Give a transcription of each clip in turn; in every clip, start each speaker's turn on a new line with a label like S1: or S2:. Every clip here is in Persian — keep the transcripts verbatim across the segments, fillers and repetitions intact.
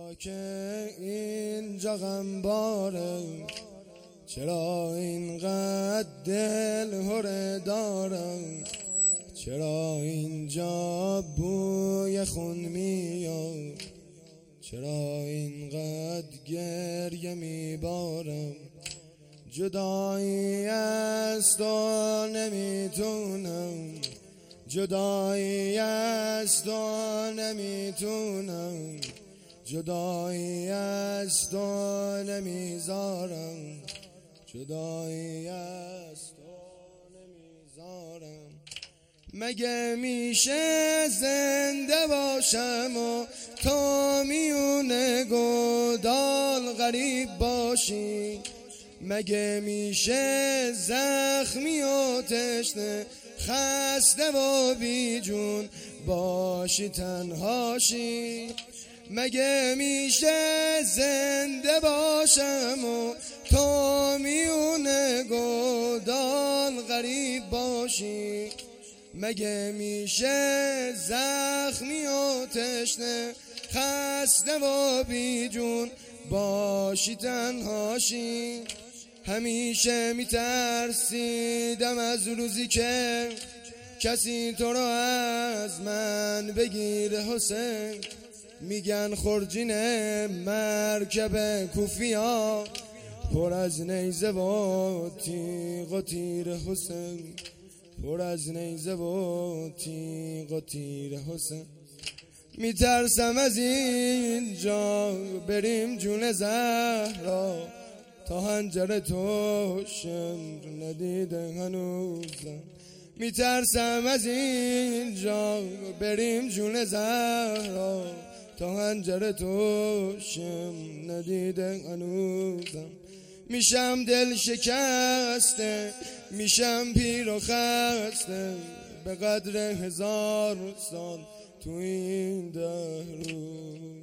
S1: چرا که اینجا غمباره، چرا اینقدر دل هره داره، چرا اینجا بوی خون میاد، چرا اینقدر گریه میبارم. جدایی از تو نمیتونم، جدایی از تو نمیتونم، جدایی از تو نمیذارم، جدایی از تو نمیذارم. مگه میشه زنده باشم و تو میونه گودال غریب باشی؟ مگه میشه زخمی و تشنه خسته و بی جون باشی تنهاشی؟ مگه میشه زنده باشم و تو میونه گودال غریب باشی؟ مگه میشه زخمی و تشنه خسته و بی جون باشی تنهاشی؟ همیشه میترسیدم از روزی که کسی تو رو از من بگیره حسین. میگن خورجین مرکب کوفیا پر از نیزه و تیغ و تیر حسین، پر از نیزه و تیغ و تیر حسین. میترسم از اینجا بریم جون زهرا، تا هنجر تو شمر ندیده هنوزم. میترسم از اینجا بریم جون زهرا، تا هنجر تو شمر ندیده هنوزم. میشم دل شکسته، میشم پیر و خسته، به قدر هزار سال تو این دهرو.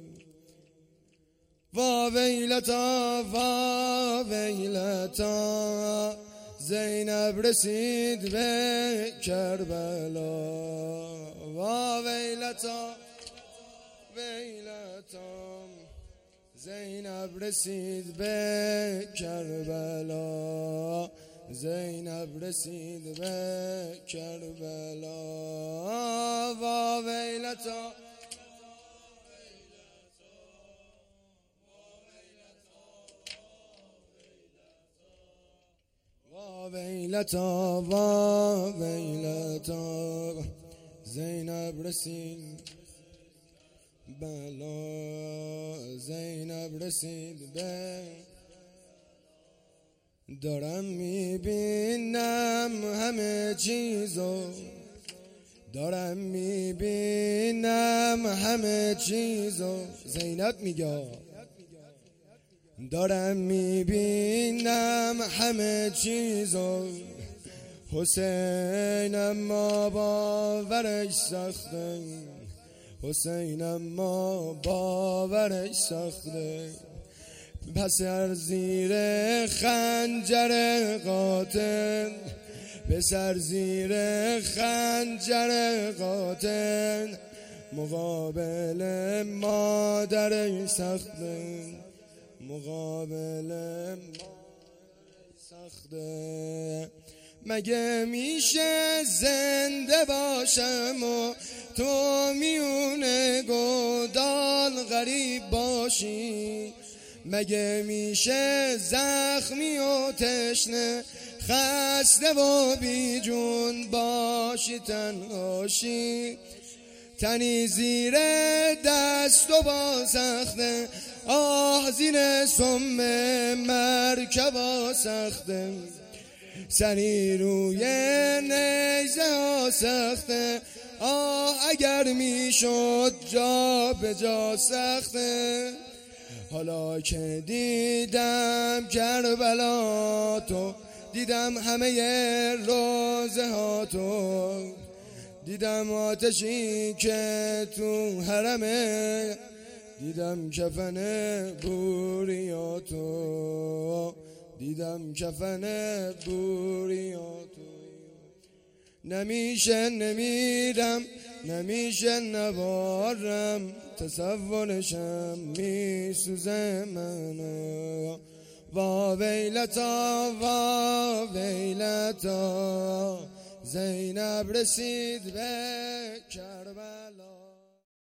S1: وا ویلتا وا ویلتا، زینب رسید به کربلا. وا ویلتا ویلتا، زینب رسید به کربلا، زینب رسید به کربلا. وا ویلتا وا ویلتا وا ویلتا، زینب رسید بلا، زینب رسید به. دارم میبینم همه چیزو، دارم میبینم همه چیزو. زینب میگه دارم میبینم همه چیزو. حسین اما باورش سخته، حسین اما باورش سخته. پس از زیر خنجر قاتل، پسر زیر خنجر قاتل، مقابل مادر سخته، مقابل مادر سخته. مگه میشه زنده باشم و تو میونه گودال غریب باشی؟ مگه میشه زخمی و تشنه خسته و بی جون باشی تنهاشی؟ تنی زیر دست و با سخته، آه زیر سم مرکب سخته. سری روی نیزه ها سخته، آه اگر میشد جا به جا سخته. حالا که دیدم کربلا تو، دیدم همه روزه ها تو، دیدم آتشی که تو حرمه، دیدم کفن بوریاتو، دیدم کفن بوریاتو. نمیشه نمیرم، نمیشه نبارم، تصورشم می سوزه منو. وا ویلتا وا ویلتا زینب رسید به کربلا.